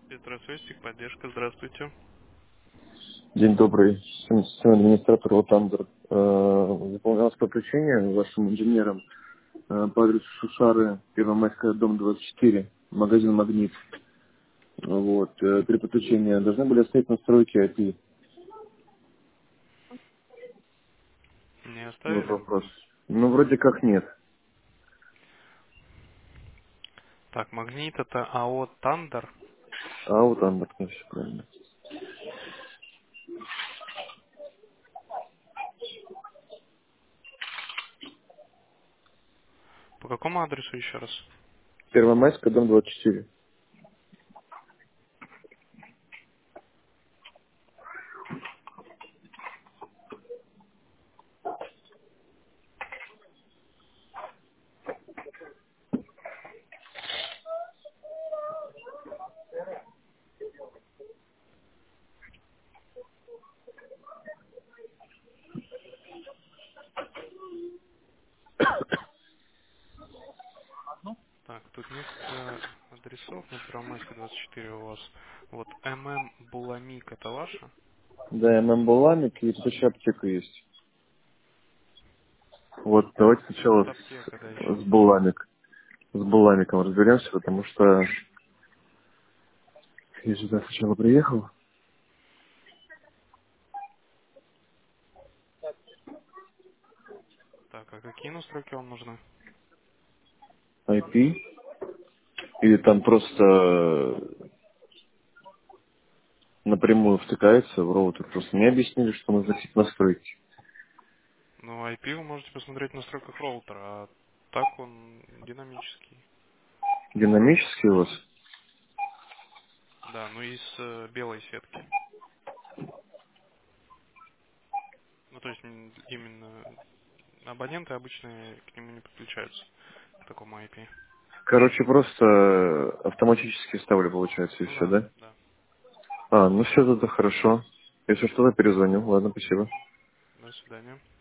Петросвестик, поддержка, здравствуйте. День добрый. Системный администратор Лотандер. Выполнялось подключение вашим инженером по адресу Шушары, Первомайская, дом 24, магазин «Магнит». Вот. При подключении должны были оставить настройки IP. Не Вот оставили? вопрос. Ну, вроде как нет. Так, Магнит это АО Тандер. А вот Андер, ну, все правильно. По какому адресу еще раз? Первомайская, дом 24. Так, тут несколько адресов на Первомайской 24 у вас. Вот ММ Буламик это ваша? Да, ММ Буламик и тут еще аптека есть. Вот, давайте сначала Вот аптека, да, еще. с Буламик. С Буламиком разберемся, потому что я сюда сначала приехал. Так, а какие настройки вам нужны? IP. Или там просто напрямую втыкается в роутер. Просто мне объяснили, что нужно типа настройки. Ну, IP вы можете посмотреть в настройках роутера, а так он динамический. Динамический у вас? Да, ну из белой сетки. Ну, то есть именно абоненты обычно к нему не подключаются, к такому IP. Короче, просто автоматически ставлю, получается, и Ну все, да, да? да. А, ну все, это хорошо. Если что-то перезвоню. Ладно, спасибо. До свидания.